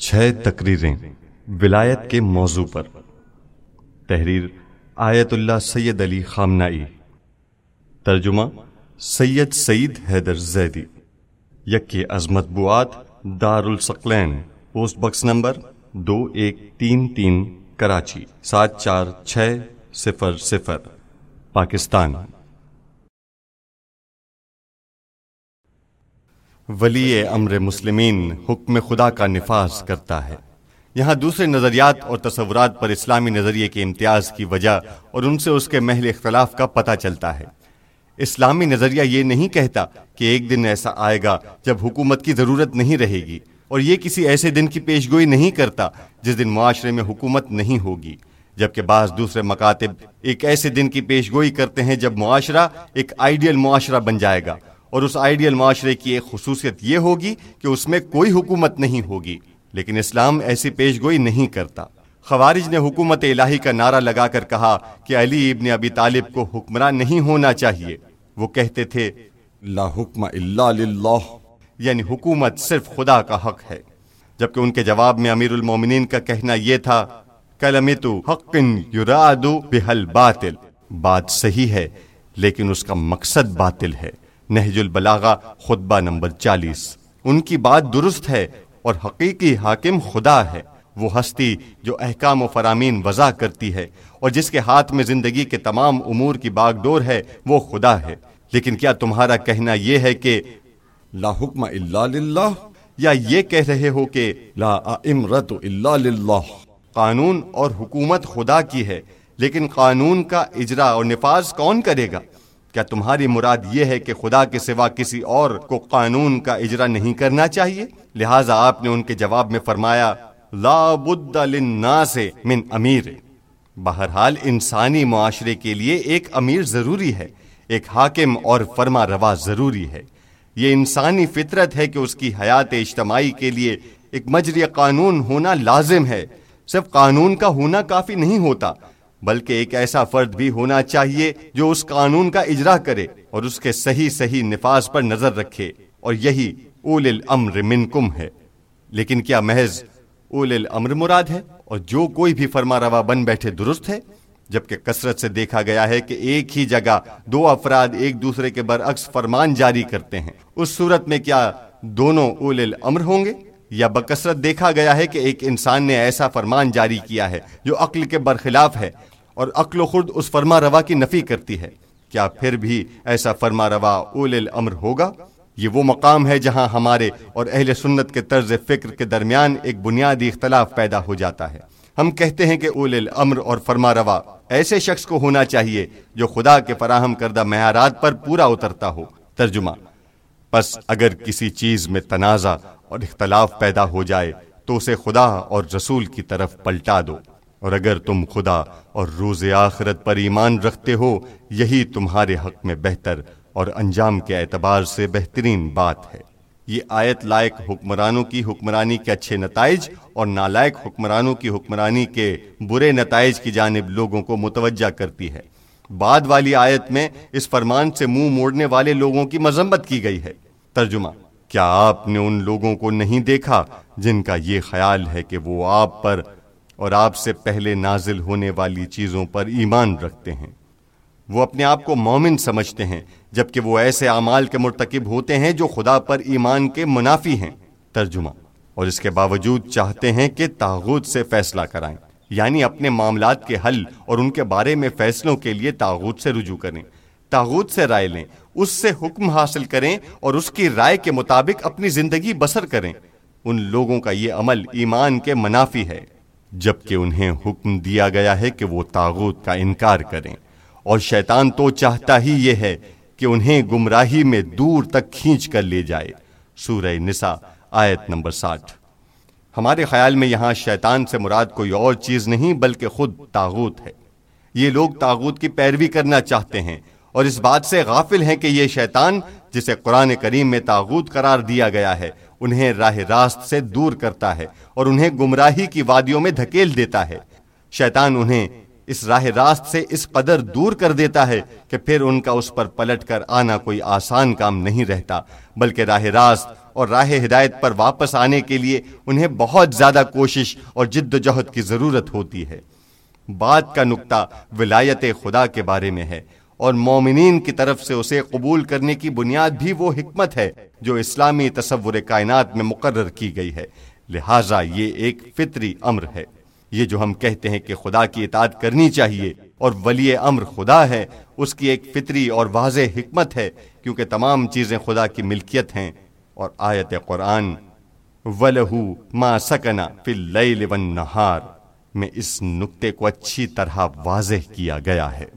6 تقریریں ولایت کے موضوع پر۔ تحریر آیت اللہ سید علی خامنائی، ترجمہ سید سعید حیدر زیدی، یکے از مطبوعات دارالثقلین، post box number 2133 Karachi 74600 Pakistan. ولی امر مسلمین حکم خدا کا نفاذ کرتا ہے۔ یہاں دوسرے نظریات اور تصورات پر اسلامی نظریے کے امتیاز کی وجہ اور ان سے اس کے محل اختلاف کا پتہ چلتا ہے۔ اسلامی نظریہ یہ نہیں کہتا کہ ایک دن ایسا آئے گا جب حکومت کی ضرورت نہیں رہے گی، اور یہ کسی ایسے دن کی پیشگوئی نہیں کرتا جس دن معاشرے میں حکومت نہیں ہوگی، جبکہ بعض دوسرے مکاتب ایک ایسے دن کی پیشگوئی کرتے ہیں جب معاشرہ ایک آئیڈیل معاشرہ بن جائے گا، اور اس آئیڈیل معاشرے کی ایک خصوصیت یہ ہوگی کہ اس میں کوئی حکومت نہیں ہوگی۔ لیکن اسلام ایسی پیشگوئی نہیں کرتا۔ خوارج نے حکومت الہی کا نعرہ لگا کر کہا کہ علی ابن ابی طالب کو حکمران نہیں ہونا چاہیے۔ وہ کہتے تھے لا حکم الا للہ، یعنی حکومت صرف خدا کا حق ہے، جبکہ ان کے جواب میں امیر المومنین کا کہنا یہ تھا کلمۃ حق یراد بها الباطل، بات صحیح ہے لیکن اس کا مقصد باطل ہے۔ نہج البلاغہ خطبہ نمبر 40۔ ان کی بات درست ہے اور حقیقی حاکم خدا ہے، وہ ہستی جو احکام و فرامین وضع کرتی ہے اور جس کے ہاتھ میں زندگی کے تمام امور کی باغ ڈور ہے، وہ خدا ہے۔ لیکن کیا تمہارا کہنا یہ ہے کہ لا حکم الا للہ، یا یہ کہہ رہے ہو کہ لا امرۃ الا للہ، قانون اور حکومت خدا کی ہے لیکن قانون کا اجرا اور نفاذ کون کرے گا؟ کیا تمہاری مراد یہ ہے کہ خدا کے سوا کسی اور کو قانون کا اجرا نہیں کرنا چاہیے؟ لہٰذا آپ نے ان کے جواب میں فرمایا لا بد للناس من امیر۔ بہرحال انسانی معاشرے کے لیے ایک امیر ضروری ہے، ایک حاکم اور فرما روا ضروری ہے۔ یہ انسانی فطرت ہے کہ اس کی حیات اجتماعی کے لیے ایک مجری قانون ہونا لازم ہے۔ صرف قانون کا ہونا کافی نہیں ہوتا، بلکہ ایک ایسا فرد بھی ہونا چاہیے جو اس قانون کا اجرا کرے اور اس کے صحیح نفاذ پر نظر رکھے، اور یہی اولی الامر منکم ہے۔ لیکن کیا محض اولی الامر مراد ہے اور جو کوئی بھی فرما روا بن بیٹھے درست ہے؟ جبکہ کثرت سے دیکھا گیا ہے کہ ایک ہی جگہ دو افراد ایک دوسرے کے برعکس فرمان جاری کرتے ہیں۔ اس صورت میں کیا دونوں اولی الامر ہوں گے؟ یا بکثرت دیکھا گیا ہے کہ ایک انسان نے ایسا فرمان جاری کیا ہے جو عقل کے برخلاف ہے اور عقل و خرد اس فرما روا کی نفی کرتی ہے، کیا پھر بھی ایسا فرما روا اولی الامر ہوگا؟ یہ وہ مقام ہے جہاں ہمارے اور اہل سنت کے طرز فکر کے درمیان ایک بنیادی اختلاف پیدا ہو جاتا ہے۔ ہم کہتے ہیں کہ اولی الامر اور فرما روا ایسے شخص کو ہونا چاہیے جو خدا کے فراہم کردہ معیارات پر پورا اترتا ہو۔ ترجمہ: پس اگر کسی چیز میں تنازع اور اختلاف پیدا ہو جائے تو اسے خدا اور رسول کی طرف پلٹا دو، اور اگر تم خدا اور روز آخرت پر ایمان رکھتے ہو یہی تمہارے حق میں بہتر اور انجام کے اعتبار سے بہترین بات ہے۔ یہ آیت لائق حکمرانوں کی حکمرانی کے اچھے نتائج اور نالائق حکمرانوں کی حکمرانی کے برے نتائج کی جانب لوگوں کو متوجہ کرتی ہے۔ بعد والی آیت میں اس فرمان سے منہ موڑنے والے لوگوں کی مذمت کی گئی ہے۔ ترجمہ: کیا آپ نے ان لوگوں کو نہیں دیکھا جن کا یہ خیال ہے کہ وہ آپ پر اور آپ سے پہلے نازل ہونے والی چیزوں پر ایمان رکھتے ہیں؟ وہ اپنے آپ کو مومن سمجھتے ہیں جبکہ وہ ایسے اعمال کے مرتکب ہوتے ہیں جو خدا پر ایمان کے منافی ہیں۔ ترجمہ: اور اس کے باوجود چاہتے ہیں کہ طاغوت سے فیصلہ کرائیں، یعنی اپنے معاملات کے حل اور ان کے بارے میں فیصلوں کے لیے طاغوت سے رجوع کریں، طاغوت سے رائے لیں، اس سے حکم حاصل کریں اور اس کی رائے کے مطابق اپنی زندگی بسر کریں۔ ان لوگوں کا یہ عمل ایمان کے منافی ہے، جبکہ انہیں حکم دیا گیا ہے کہ وہ طاغوت کا انکار کریں، اور شیطان تو چاہتا ہی یہ ہے کہ انہیں گمراہی میں دور تک کھینچ کر لے جائے۔ سورہ نساء آیت نمبر 60۔ ہمارے خیال میں یہاں شیطان سے مراد کوئی اور چیز نہیں بلکہ خود طاغوت ہے۔ یہ لوگ طاغوت کی پیروی کرنا چاہتے ہیں اور اس بات سے غافل ہیں کہ یہ شیطان جسے قرآن کریم میں طاغوت قرار دیا گیا ہے انہیں راہ راست سے دور کرتا ہے اور انہیں گمراہی کی وادیوں میں دھکیل دیتا ہے۔ شیطان انہیں اس راہ راست سے اس قدر دور کر دیتا ہے کہ پھر ان کا اس پر پلٹ کر آنا کوئی آسان کام نہیں رہتا، بلکہ راہ راست اور راہ ہدایت پر واپس آنے کے لیے انہیں بہت زیادہ کوشش اور جد و جہد کی ضرورت ہوتی ہے۔ بات کا نقطہ ولایت خدا کے بارے میں ہے، اور مومنین کی طرف سے اسے قبول کرنے کی بنیاد بھی وہ حکمت ہے جو اسلامی تصور کائنات میں مقرر کی گئی ہے، لہٰذا یہ ایک فطری امر ہے۔ یہ جو ہم کہتے ہیں کہ خدا کی اطاعت کرنی چاہیے اور ولی امر خدا ہے، اس کی ایک فطری اور واضح حکمت ہے، کیونکہ تمام چیزیں خدا کی ملکیت ہیں، اور آیت قرآن وَلَهُ مَا سَكَنَ فِي اللَّيْلِ وَالنَّهَارِ میں اس نقطے کو اچھی طرح واضح کیا گیا ہے۔